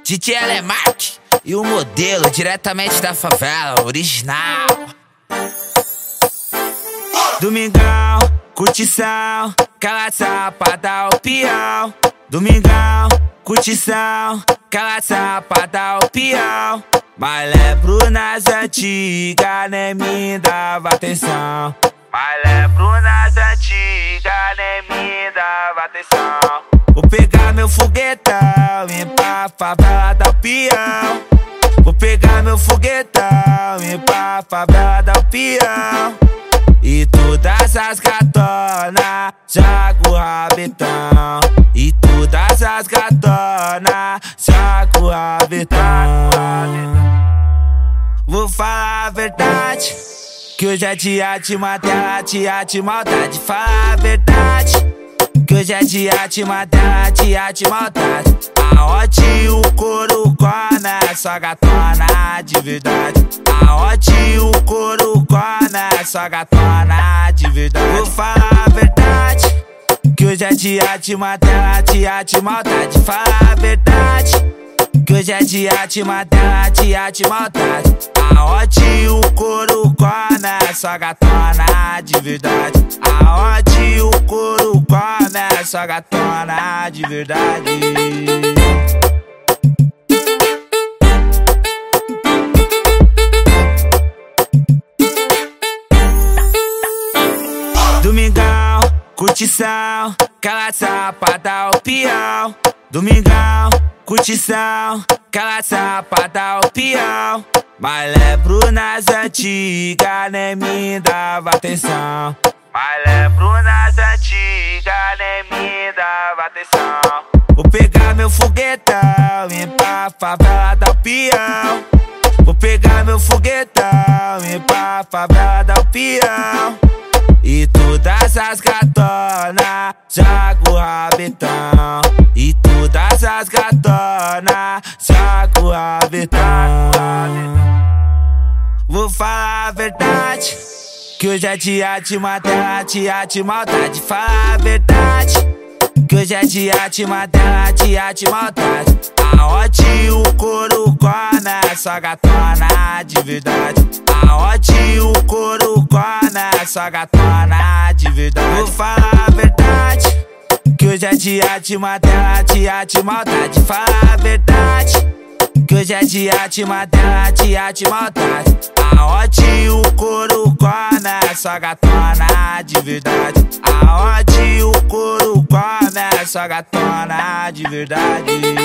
DJ Alemark e o modelo diretamente da favela, original. Domingão, curtição, cala sapada o peão. Domingão, curtição, cala sapada o peão. Mas lembro nas antigas, nem me dava atenção. Mas lembro nas antigas, nem me dava atenção. Vou pegar meu foguetão e ir pra favela dar o peão. Vou pegar meu foguetão e ir pra favela dar o peão. E todas as gatonas joga o rabetão. E todas as gatonas joga o rabetão. Vou falar a verdade, que hoje é dia de matar, dia de maldade. Falar a verdade, que hoje é dia de matar, dia de maldade. Aonde o couro come, só gatona de verdade. Aonde o couro come, só gatona de verdade. Vou falar a verdade, que hoje é dia de matar, dia de maldade. Falar a verdade, que hoje é dia de matar, dia de maldade. Aonde o couro come, só gatona de verdade. Aonde o couro come, só gatona de verdade. Domingão, curtição, cala sapada o peão. Domingão, curtição, cala sapada o peão. Mas lembro nas antigas, nem me dava atenção. Mas lembro nas antigas, nem me dava atenção. Vou pegar meu foguetão e ir pra favela dar o peão. Vou pegar meu foguetão e ir pra favela dar o peão. E todas as gatonas joga o rabetão. E todas as gatonas joga o rabetão. Vou falar a verdade, que hoje é dia de matar, dia de maldade. Falar a verdade, que hoje é dia de matar, dia de maldade. Aonde o couro come, só gatona de verdade. Aonde o couro come, só gatona de verdade. Vou falar a verdade, que hoje é dia de matar, dia de maldade. Falar a verdade, que hoje é dia de matar, dia de maldade. Aonde o couro come, só gatona de verdade. Aonde o couro come, só gatona de verdade.